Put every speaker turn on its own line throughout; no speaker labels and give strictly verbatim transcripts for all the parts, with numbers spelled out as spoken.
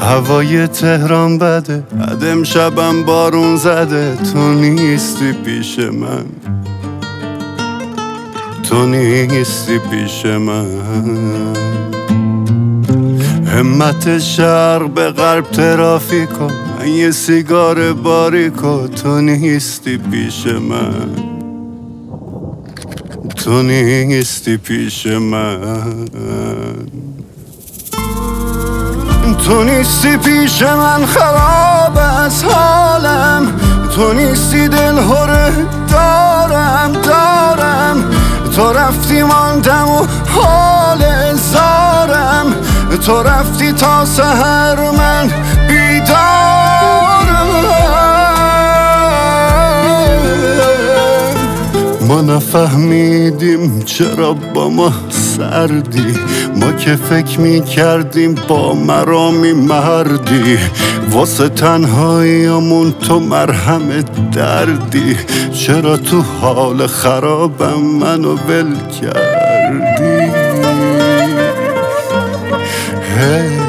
هوای تهران بده، بعد امشبم بارون زده. تو نیستی پیش من، تو نیستی پیش من. همت شرق به غرب ترافیکو، من یه سیگار باریکو. تو نیستی پیش من، تو نیستی پیش من. تو نیستی پیش من، خراب از حالم. تو نیستی دل هره دارم دارم. تو رفتی ماندم و حال زارم. تو رفتی تا سحر من بیدارم. ما نفهمیدیم چرا با ما سردی، ما که فکر می کردیم با مرامی مردی. واسه تنهاییامون تو مرهم دردی. چرا تو حال خرابم منو ول کردی؟ hey.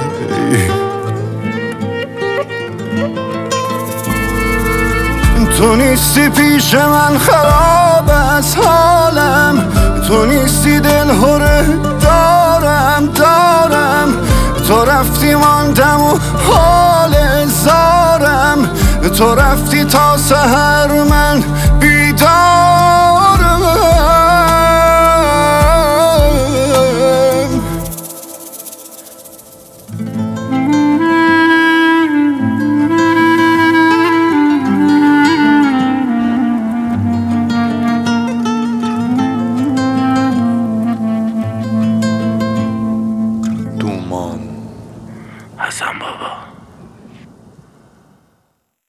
تو نیستی پیش من، خراب از حالم. تو نیستی دل هره دارم دارم. تو رفتی ماندم و حال زارم. تو رفتی تا سحر من بیدارم.
حسن بابا.